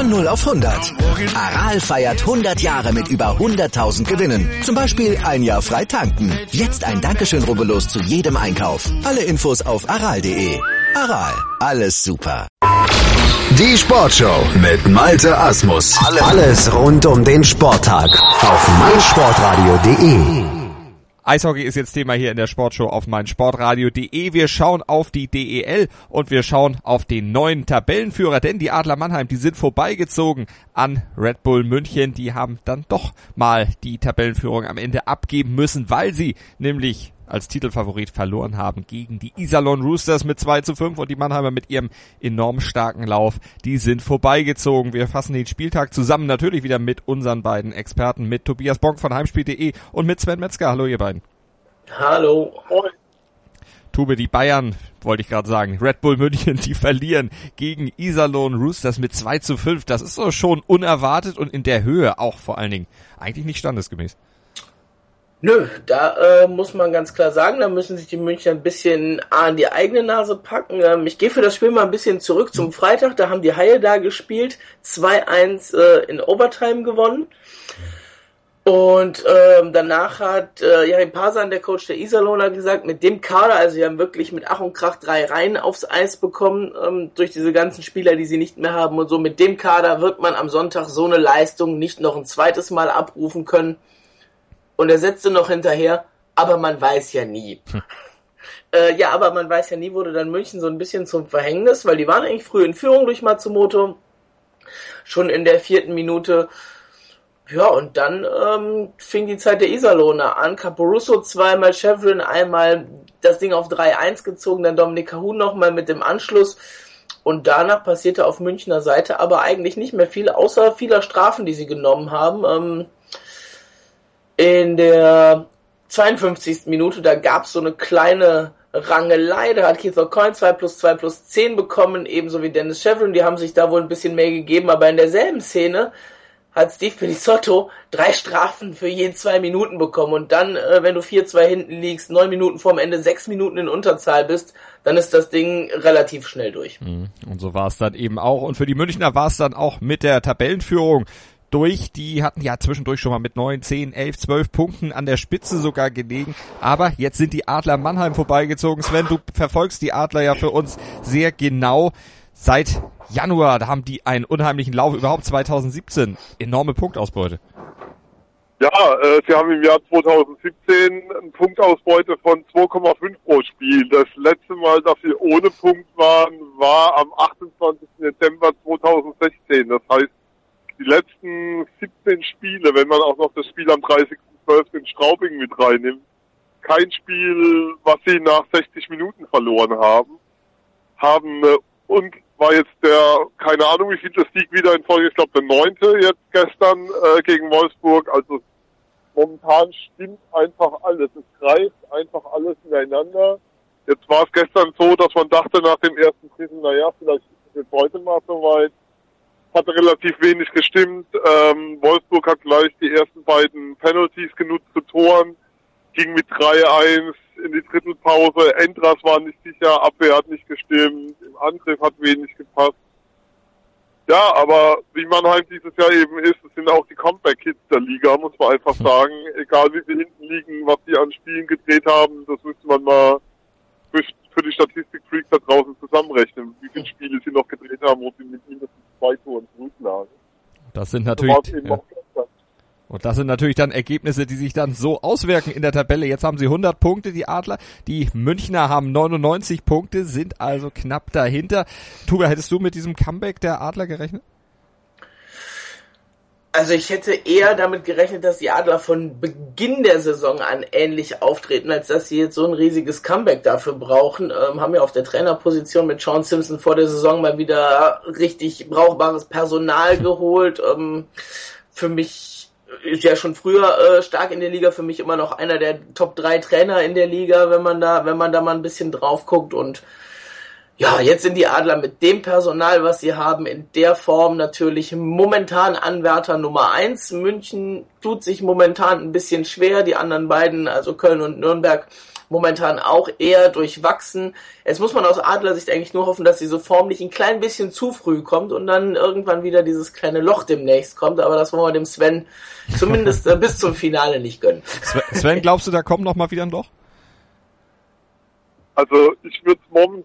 Von 0 auf 100. Aral feiert 100 Jahre mit über 100.000 Gewinnen. Zum Beispiel ein Jahr frei tanken. Jetzt ein Dankeschön, rubbellos zu jedem Einkauf. Alle Infos auf aral.de. Aral, alles super. Die Sportshow mit Malte Asmus. Alles rund um den Sporttag auf meinsportradio.de. Eishockey ist jetzt Thema hier in der Sportshow auf meinsportradio.de. Wir schauen auf die DEL und wir schauen auf den neuen Tabellenführer, denn die Adler Mannheim, die sind vorbeigezogen an Red Bull München. Die haben dann doch mal die Tabellenführung am Ende abgeben müssen, weil sie nämlich als Titelfavorit verloren haben gegen die Iserlohn Roosters mit 2:5 und die Mannheimer mit ihrem enorm starken Lauf, die sind vorbeigezogen. Wir fassen den Spieltag zusammen, natürlich wieder mit unseren beiden Experten, mit Tobias Bonk von Heimspiel.de und mit Sven Metzger. Hallo ihr beiden. Hallo. Tube, die Bayern, wollte ich gerade sagen, Red Bull München, die verlieren gegen Iserlohn Roosters mit 2:5. Das ist so schon unerwartet und in der Höhe auch vor allen Dingen eigentlich nicht standesgemäß. Nö, da muss man ganz klar sagen, da müssen sich die Münchner ein bisschen an die eigene Nase packen. Ich gehe für das Spiel mal ein bisschen zurück zum Freitag, da haben die Haie da gespielt, 2:1 in Overtime gewonnen. Und danach hat Jari Pasan, der Coach der Iserlohner, gesagt, mit dem Kader, also sie haben wirklich mit Ach und Krach 3 Reihen aufs Eis bekommen, durch diese ganzen Spieler, die sie nicht mehr haben und so, mit dem Kader wird man am Sonntag so eine Leistung nicht noch ein zweites Mal abrufen können. Und er setzte noch hinterher, aber man weiß ja nie. Aber man weiß ja nie, wurde dann München so ein bisschen zum Verhängnis, weil die waren eigentlich früh in Führung durch Matsumoto, schon in der 4. Minute. Ja, und dann fing die Zeit der Iserlohner an. Caporusso zweimal, Chevron einmal das Ding auf 3:1 gezogen, dann Dominik Kahun nochmal mit dem Anschluss. Und danach passierte auf Münchner Seite aber eigentlich nicht mehr viel, außer vieler Strafen, die sie genommen haben. In der 52. Minute, da gab es so eine kleine Rangelei, da hat Keith O'Coin 2+2+10 bekommen, ebenso wie Dennis Chevron, die haben sich da wohl ein bisschen mehr gegeben, aber in derselben Szene hat Steve Pellissotto 3 Strafen für jeden 2 Minuten bekommen und dann, wenn du 4:2 hinten liegst, 9 Minuten vorm Ende, 6 Minuten in Unterzahl bist, dann ist das Ding relativ schnell durch. Und so war es dann eben auch und für die Münchner war es dann auch mit der Tabellenführung durch. Die hatten ja zwischendurch schon mal mit 9, 10, 11, 12 Punkten an der Spitze sogar gelegen. Aber jetzt sind die Adler Mannheim vorbeigezogen. Sven, du verfolgst die Adler ja für uns sehr genau. Seit Januar, da haben die einen unheimlichen Lauf, überhaupt 2017. Enorme Punktausbeute. Ja, sie haben im Jahr 2017 eine Punktausbeute von 2,5 pro Spiel. Das letzte Mal, dass sie ohne Punkt waren, war am 28. Dezember 2016. Das heißt, die letzten 17 Spiele, wenn man auch noch das Spiel am 30.12. in Straubing mit reinnimmt, kein Spiel, was sie nach 60 Minuten verloren haben und war jetzt keine Ahnung wie viel das Sieg wieder in Folge, ich glaube der 9. jetzt gestern gegen Wolfsburg, also momentan stimmt einfach alles, es greift einfach alles ineinander. Jetzt war es gestern so, dass man dachte nach dem ersten Drittel, vielleicht ist es jetzt heute mal soweit. Hatte relativ wenig gestimmt. Wolfsburg hat gleich die ersten beiden Penalties genutzt zu Toren, ging mit 3:1 in die Drittelpause. Endras war nicht sicher, Abwehr hat nicht gestimmt, im Angriff hat wenig gepasst. Ja, aber wie Mannheim dieses Jahr eben ist, es sind auch die Comeback-Hits der Liga, muss man einfach sagen. Egal wie sie hinten liegen, was sie an Spielen gedreht haben, das müsste man mal für die Statistik-Freaks da draußen zusammenrechnen, wie viele Spiele sie noch gedreht haben, wo sie mit mindestens 2 Toren zurücklagen. Das sind natürlich dann Ergebnisse, die sich dann so auswirken in der Tabelle. Jetzt haben sie 100 Punkte, die Adler. Die Münchner haben 99 Punkte, sind also knapp dahinter. Tuba, hättest du mit diesem Comeback der Adler gerechnet? Also ich hätte eher damit gerechnet, dass die Adler von Beginn der Saison an ähnlich auftreten, als dass sie jetzt so ein riesiges Comeback dafür brauchen. Haben ja auf der Trainerposition mit Sean Simpson vor der Saison mal wieder richtig brauchbares Personal geholt. Für mich ist ja schon früher stark in der Liga, für mich immer noch einer der Top 3 Trainer in der Liga, wenn man da mal ein bisschen drauf guckt. Und ja, jetzt sind die Adler mit dem Personal, was sie haben, in der Form natürlich momentan Anwärter Nummer 1. München tut sich momentan ein bisschen schwer. Die anderen beiden, also Köln und Nürnberg, momentan auch eher durchwachsen. Jetzt muss man aus Adlersicht eigentlich nur hoffen, dass sie so formlich ein klein bisschen zu früh kommt und dann irgendwann wieder dieses kleine Loch demnächst kommt, aber das wollen wir dem Sven zumindest bis zum Finale nicht gönnen. Sven, glaubst du, da kommt noch mal wieder ein Loch? Also ich sehe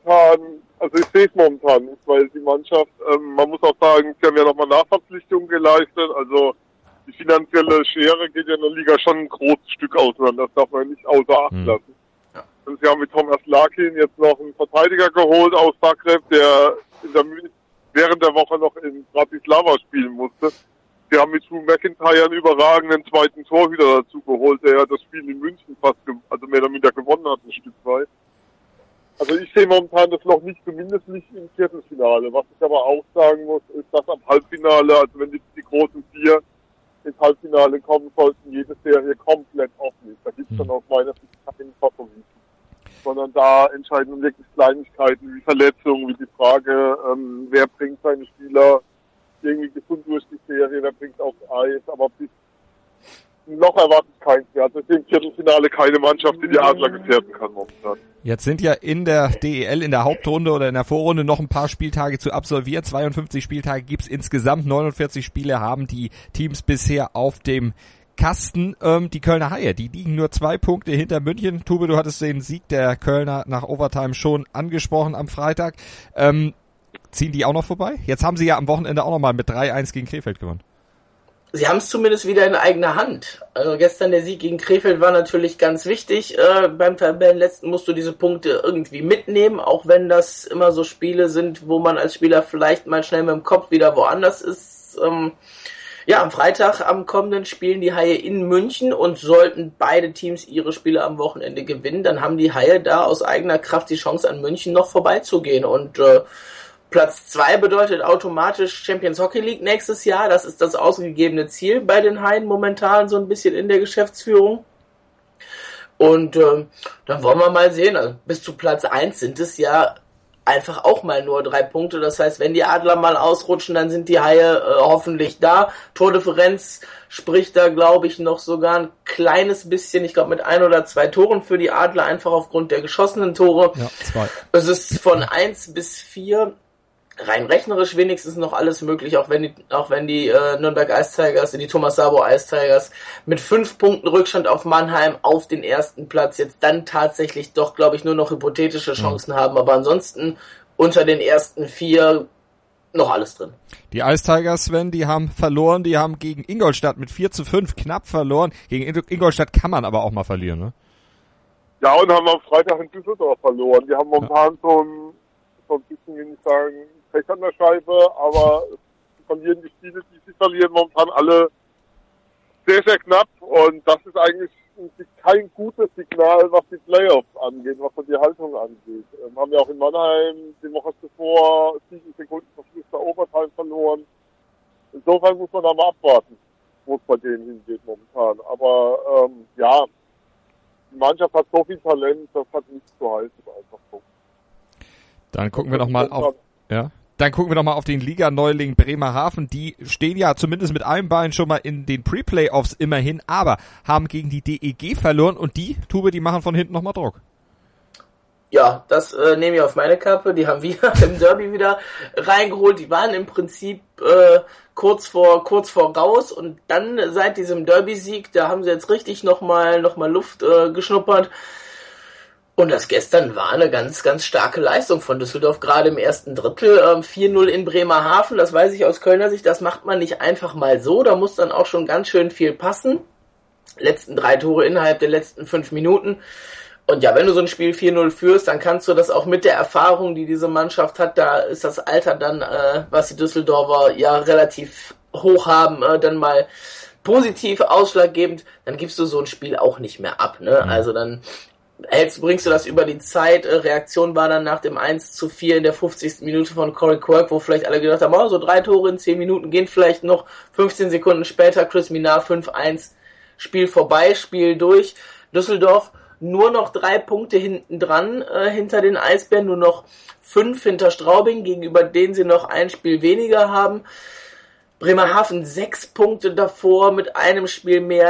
es momentan nicht, weil die Mannschaft, man muss auch sagen, sie haben ja nochmal Nachverpflichtungen geleistet, also die finanzielle Schere geht ja in der Liga schon ein großes Stück auseinander, das darf man nicht außer Acht lassen. Ja. Und sie haben mit Thomas Larkin jetzt noch einen Verteidiger geholt aus Zagreb, der während der Woche noch in Bratislava spielen musste. Sie haben mit Drew McIntyre einen überragenden zweiten Torhüter dazu geholt, der ja das Spiel in München mehr oder minder gewonnen hat, ein Stück weit. Also ich sehe momentan das Loch nicht, zumindest nicht im Viertelfinale. Was ich aber auch sagen muss, ist, dass am Halbfinale, also wenn die großen 4 ins Halbfinale kommen, sollten jede Serie komplett offen ist. Da gibt es dann aus meiner Sicht keinen Favoriten. Sondern da entscheiden wirklich Kleinigkeiten wie Verletzungen, wie die Frage, wer bringt seine Spieler irgendwie gesund durch die Serie, wer bringt aufs Eis, aber bis noch erwartet keins mehr. Also ist im Viertelfinale keine Mannschaft, die die Adler gefährden kann momentan. Jetzt sind ja in der DEL, in der Hauptrunde oder in der Vorrunde noch ein paar Spieltage zu absolvieren. 52 Spieltage gibt's insgesamt, 49 Spiele haben die Teams bisher auf dem Kasten. Die Kölner Haie, die liegen nur 2 Punkte hinter München. Tube, du hattest den Sieg der Kölner nach Overtime schon angesprochen am Freitag. Ziehen die auch noch vorbei? Jetzt haben sie ja am Wochenende auch nochmal mit 3-1 gegen Krefeld gewonnen. Sie haben es zumindest wieder in eigener Hand. Also gestern der Sieg gegen Krefeld war natürlich ganz wichtig. Beim Tabellenletzten musst du diese Punkte irgendwie mitnehmen, auch wenn das immer so Spiele sind, wo man als Spieler vielleicht mal schnell mit dem Kopf wieder woanders ist. Am Freitag am kommenden spielen die Haie in München und sollten beide Teams ihre Spiele am Wochenende gewinnen, dann haben die Haie da aus eigener Kraft die Chance an München noch vorbeizugehen und Platz 2 bedeutet automatisch Champions Hockey League nächstes Jahr. Das ist das ausgegebene Ziel bei den Haien momentan so ein bisschen in der Geschäftsführung. Und dann wollen wir mal sehen. Also bis zu Platz 1 sind es ja einfach auch mal nur 3 Punkte. Das heißt, wenn die Adler mal ausrutschen, dann sind die Haie hoffentlich da. Tordifferenz spricht da, glaube ich, noch sogar ein kleines bisschen, ich glaube mit 1 oder 2 Toren für die Adler, einfach aufgrund der geschossenen Tore. Ja, 2. Es ist von 1 bis 4 rein rechnerisch wenigstens noch alles möglich, auch wenn die Nürnberg Ice Tigers, die Thomas Sabo Ice Tigers mit 5 Punkten Rückstand auf Mannheim auf den ersten Platz jetzt dann tatsächlich doch, glaube ich, nur noch hypothetische Chancen haben, aber ansonsten unter den ersten 4 noch alles drin. Die Ice Tigers, Sven, die haben verloren, die haben gegen Ingolstadt mit 4-5 knapp verloren. Gegen Ingolstadt kann man aber auch mal verlieren, ne? Ja, und haben am Freitag in Düsseldorf verloren. Die haben momentan so ein bisschen, wie ich sagen, Pech an der Scheibe, aber sie verlieren die Spiele, die sie verlieren, momentan alle sehr, sehr knapp und das ist eigentlich kein gutes Signal, was die Playoffs angeht, was die Haltung angeht. Haben ja auch in Mannheim die Woche zuvor 7 Sekunden vor Schluss der Overtime verloren. Insofern muss man da mal abwarten, wo es bei denen hingeht momentan. Aber die Mannschaft hat so viel Talent, das hat nichts zu heißen, einfach so. Dann gucken wir nochmal auf... Ja. Dann gucken wir nochmal auf den Liga-Neuling Bremerhaven. Die stehen ja zumindest mit einem Bein schon mal in den Pre-Playoffs immerhin, aber haben gegen die DEG verloren und die, Tube, die machen von hinten nochmal Druck. Ja, das nehme ich auf meine Kappe. Die haben wir im Derby wieder reingeholt. Die waren im Prinzip kurz vor raus und dann seit diesem Derby-Sieg, da haben sie jetzt richtig nochmal Luft geschnuppert. Und das gestern war eine ganz, ganz starke Leistung von Düsseldorf, gerade im ersten Drittel. 4-0 in Bremerhaven, das weiß ich aus Kölner Sicht, das macht man nicht einfach mal so, da muss dann auch schon ganz schön viel passen. Letzten 3 Tore innerhalb der letzten 5 Minuten. Und ja, wenn du so ein Spiel 4-0 führst, dann kannst du das auch mit der Erfahrung, die diese Mannschaft hat, da ist das Alter dann, was die Düsseldorfer ja relativ hoch haben, dann mal positiv ausschlaggebend, dann gibst du so ein Spiel auch nicht mehr ab, ne? Also dann bringst du das über die Zeit. Reaktion war dann nach dem 1-4 in der 50. Minute von Corey Quirk, wo vielleicht alle gedacht haben, so 3 Tore in 10 Minuten gehen vielleicht noch. 15 Sekunden später Chris Minar 5-1, Spiel vorbei, Spiel durch. Düsseldorf nur noch 3 Punkte hinten dran, hinter den Eisbären, nur noch 5 hinter Straubing, gegenüber denen sie noch ein Spiel weniger haben. Bremerhaven 6 Punkte davor mit einem Spiel mehr.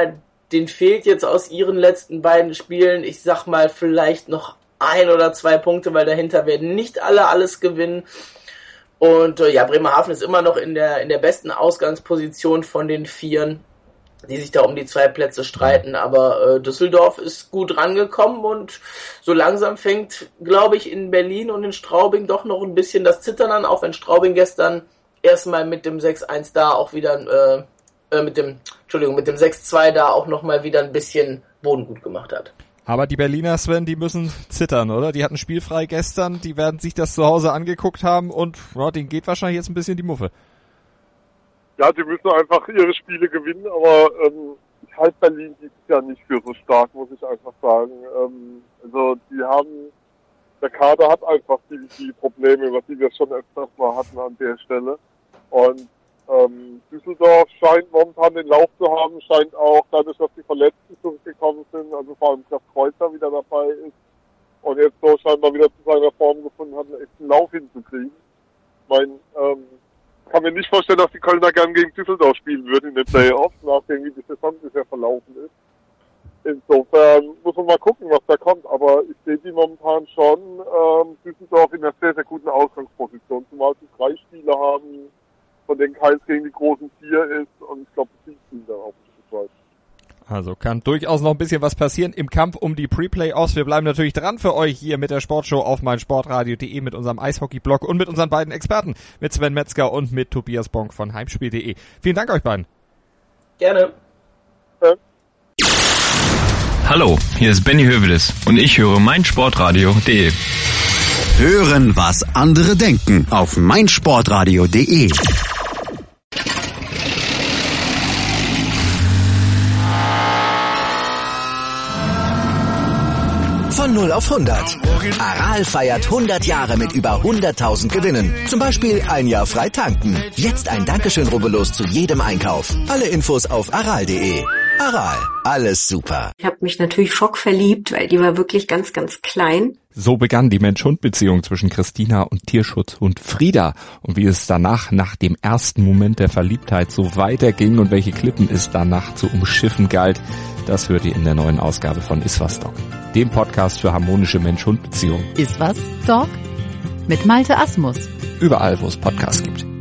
denen fehlt jetzt aus ihren letzten beiden Spielen, ich sag mal, vielleicht noch 1 oder 2 Punkte, weil dahinter werden nicht alle alles gewinnen. Und Bremerhaven ist immer noch in der besten Ausgangsposition von den 4, die sich da um die 2 Plätze streiten. Aber Düsseldorf ist gut rangekommen und so langsam fängt, glaube ich, in Berlin und in Straubing doch noch ein bisschen das Zittern an, auch wenn Straubing gestern erstmal mit dem 6-1 da auch wieder, mit dem 6-2 da auch nochmal wieder ein bisschen Boden gut gemacht hat. Aber die Berliner, Sven, die müssen zittern, oder? Die hatten spielfrei gestern, die werden sich das zu Hause angeguckt haben und denen geht wahrscheinlich jetzt ein bisschen die Muffe. Ja, die müssen einfach ihre Spiele gewinnen, aber ich halte Berlin dieses Jahr nicht für so stark, muss ich einfach sagen. Also der Kader hat einfach die Probleme, über die wir schon öfters mal hatten an der Stelle. Und Düsseldorf scheint momentan den Lauf zu haben, scheint auch dadurch, dass die Verletzten zurückgekommen sind, also vor allem Kraft Kreuzer wieder dabei ist und jetzt so scheinbar wieder zu seiner Form gefunden hat, einen echten Lauf hinzukriegen. Ich meine, kann mir nicht vorstellen, dass die Kölner gern gegen Düsseldorf spielen würden in den Playoffs, nachdem wie die Saison bisher verlaufen ist. Insofern muss man mal gucken, was da kommt, aber ich sehe die momentan schon Düsseldorf in einer sehr, sehr guten Ausgangsposition, zumal sie 3 Spiele haben, von denen keins gegen die großen 4 ist und ich glaube, das sieht da auch nicht. Also kann durchaus noch ein bisschen was passieren im Kampf um die Pre-Playoffs. Wir bleiben natürlich dran für euch hier mit der Sportshow auf meinsportradio.de mit unserem Eishockey-Blog und mit unseren beiden Experten, mit Sven Metzger und mit Tobias Bonk von Heimspiel.de. Vielen Dank euch beiden. Gerne. Ja. Hallo, hier ist Benny Hövedes und ich höre meinsportradio.de. Hören, was andere denken auf meinsportradio.de. Von 0 auf 100. Aral feiert 100 Jahre mit über 100.000 Gewinnen. Zum Beispiel ein Jahr frei tanken. Jetzt ein Dankeschön, rubbellos zu jedem Einkauf. Alle Infos auf aral.de. Aral, alles super. Ich habe mich natürlich schockverliebt, weil die war wirklich ganz, ganz klein. So begann die Mensch-Hund-Beziehung zwischen Christina und Tierschutzhund Frieda. Und wie es danach, nach dem ersten Moment der Verliebtheit, so weiterging und welche Klippen es danach zu umschiffen galt, das hört ihr in der neuen Ausgabe von Iswas Dog, dem Podcast für harmonische Mensch-Hund-Beziehungen. Iswas Dog? Mit Malte Asmus. Überall, wo es Podcasts gibt.